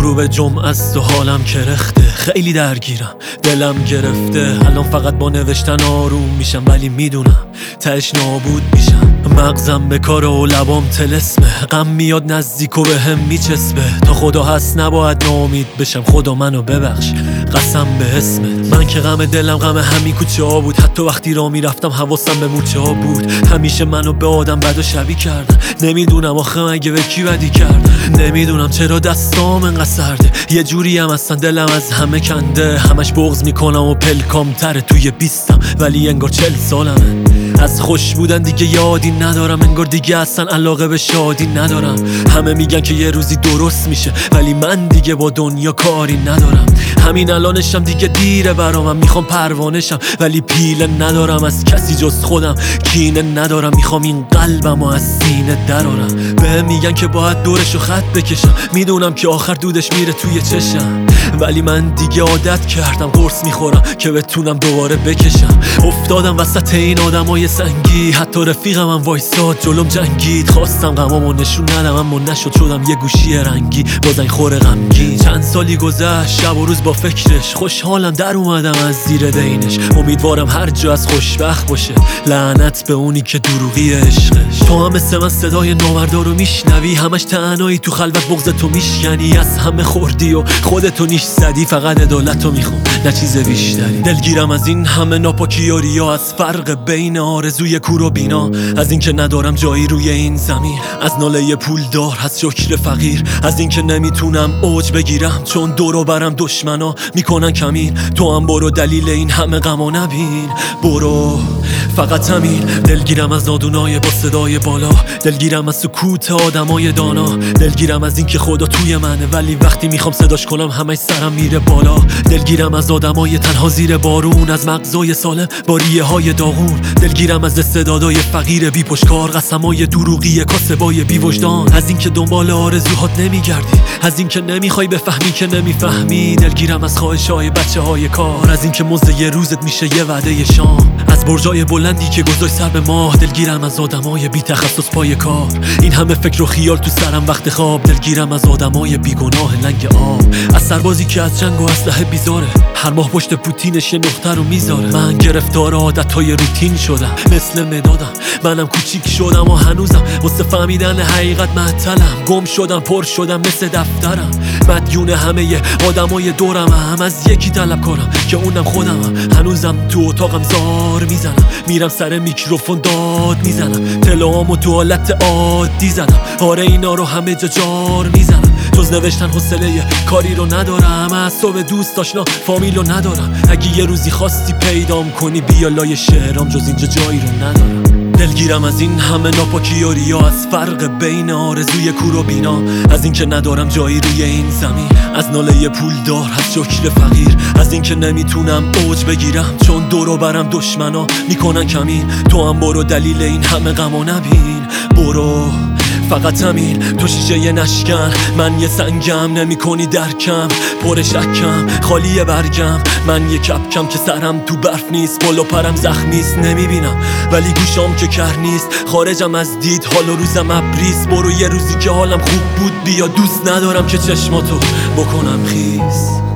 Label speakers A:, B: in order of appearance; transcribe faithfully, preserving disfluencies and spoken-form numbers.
A: غروب جمعه است و حالم کرخته، خیلی درگیرم، دلم گرفته. الان فقط با نوشتن آروم میشم، ولی میدونم تهش نابود میشم. مغزم به کار و لبام طلسمه، غم میاد نزدیک و به هم میچسبه. تا خدا هست نباید ناامید بشم، خدا منو ببخش قسم به اسمت. من که غم دلم غم همین کوچه ها بود، حتی وقتی راه میرفتم حواسم به مورچه ها بود. همیشه منو به آدم بد و شبیه کردن، نمیدونم آخه مگه به کی بدی کردن. نمیدونم چرا دستام انقدر سرده، یه جوری هم اصلا دلم از همه کنده. همش بغض میکنم و پلکام تره توی بیستم، ولی انگار چل سالمه. از خوش بودن دیگه یادی ندارم، انگار دیگه اصلا علاقه به شادی ندارم. همه میگن که یه روزی درست میشه، ولی من دیگه با دنیا کاری ندارم. همین الانشم دیگه دیره برامم، میخوام پروانشم ولی پیله ندارم از کسی جز خودم. کینه ندارم، میخوام این قلبم و از سینه درارم. به میگن که باید دورشو خط بکشم، میدونم که آخر دودش میره توی چشم، ولی من دیگه عادت کردم قرص میخورم که بتونم دوباره بکشم. افتادم وسط این آدمای سنگی، حتی رفیقم هم وایساد جلوم جنگید. خواستم غمامو نشون ندم اما نشد، شدم یه گوشی رنگی با زنگ خور غمگین. چند سالی گذشت شب و روز با فکرش، خوشحالم در اومدم از زیر دینش. امیدوارم هر جا از خوشبخت باشه، لعنت به اونی که دروغی عشقش. تو هم مثل من صدای نامردا رو میشنوی، همش تنهایی تو خلوت بغض تو میشکنی. از همه خوردی و خودتو نیش زدی، فقط عدالتو میخوام نه چیز بیشتری. دلگیرم از این همه ناپاکی و ریا، از فرق بین آرزوی کور و بینا، از اینکه ندارم جایی روی این زمین، از ناله پولدار از شکر فقیر، از اینکه نمیتونم اوج بگیرم چون دورو برم دشمنا میکنن کمین. تو هم برو دلیل این همه غمو نبین، برو فقط همین. دلگیرم از نادونای با صدای بالا، دلگیرم از سکوت آدمای دانا، دلگیرم از اینکه خدا توی منه ولی وقتی میخوام صداش کنم همش سرم میره بالا. دلگیرم از آدمای تنها زیر بارون، از مغزای سالم با ریه های داغون. دلگیرم از استعدادای فقیر بی پشتکار، قسمای دروغی کاسبای بی وجدان. از اینکه دنبال آرزوهات نمیگردی، از اینکه نمیخوای بفهمی که نمیفهمی. دلگیرم از خواهشای بچه‌های کار، از اینکه مزد یه روزت میشه یه وعده شام، از برجای بلندی که گذاشت سر به ماه. دلگیرم از آدمای بی تخصص پای کار، این همه فکر و خیال تو سرم وقت خواب. دلگیرم از آدمای بیگناه لنگ آب، از سربازی که از جنگ و اسلحه بیزاره، هر ماه پشت پوتینش یه نقطه رو میذاره. من گرفتار عادتهای روتین شدم، مثل مدادم منم کوچیک شدم و هنوزم واسه فهمیدن حقیقت معطلم. گم شدم پر شدم مثل دفترم، مدیون همه آدمای دورم هم از یکی طلبکارم که اونم خودمم. هنوزم تو اتاقم زار میزنم، میرم سر میکروفون داد میزنم، تلوامو تو حالت عادی زدم. آره اینا رو همه جا جار میزنم، جز نوشتن حوصله کاری رو ندارم. از صبح دوست آشنا فامیل رو ندارم، اگه یه روزی خواستی پیدام کنی بیا لای شعرام، جز اینجا جایی رو ندارم. دلگیرم از این همه ناپاکی و ریا، از فرق بین آرزوی کور و بینا، از اینکه ندارم جایی روی این زمین، از ناله پولدار از شکر فقیر، از اینکه نمیتونم اوج بگیرم چون دورو برم دشمنا میکنن کمین. تو هم برو دلیل این همه غمو نبین، برو فقط همین. تو شیشه یه نشکن، من یه سنگم، نمی کنی درکم، پر شکم خالی برگم. من یه کپکم که سرم تو برف نیست، بالا پرم زخمیست نمیبینم ولی گوشام که کر نیست. خارجم از دید حال و روزم ابریست، برو یه روزی که حالم خوب بود بیا. دوست ندارم که چشماتو بکنم خیس.